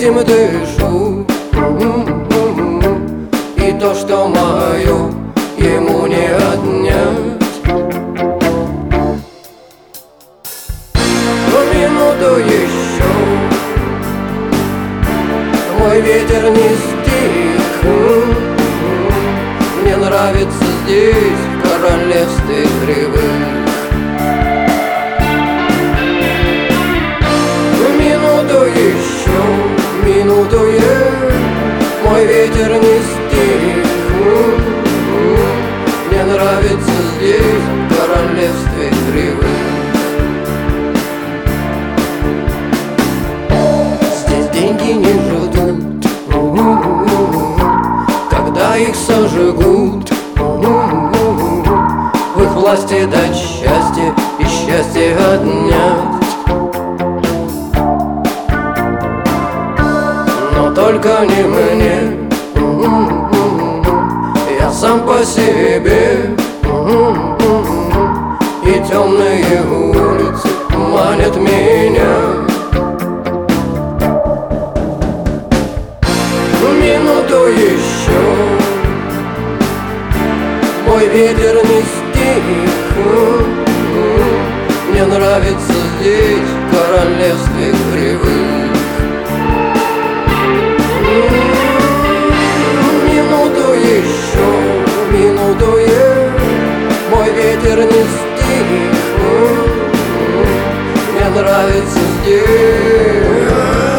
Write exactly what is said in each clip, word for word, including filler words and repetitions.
этим дышу. И то, что мое, ему не отнять. Но минуту еще, мой ветер не стих. Мне нравится здесь, в королевстве кривых. Минуту еще, минуту е, мой ветер не стих. Мне нравится здесь, в королевстве кривых. Здесь деньги не ждут, когда их сожгут. В их власти дать счастье и счастье отнять. Но только не мне, я сам по себе. И темные улицы манят меня. Минуту еще, мой ветер не стих. Мне нравится здесь, в королевстве кривых. Минуту еще, минуту е, мой ветер не стих. Мне нравится здесь.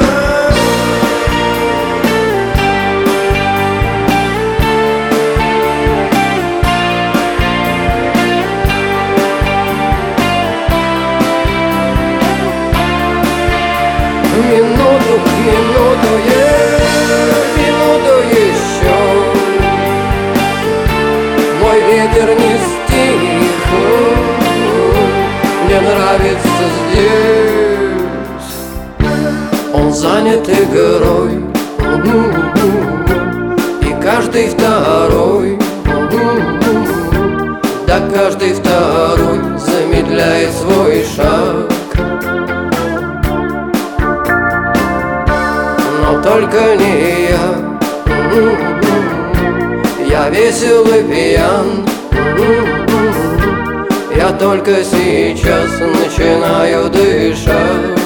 Минуту, минуту, е, минуту еще, мой ветер не стих. Мне нравится здесь. Он занят игрой, и каждый второй, да каждый второй замедляет свой шаг. Но только не я, я весел и пьян. Я только сейчас начинаю дышать.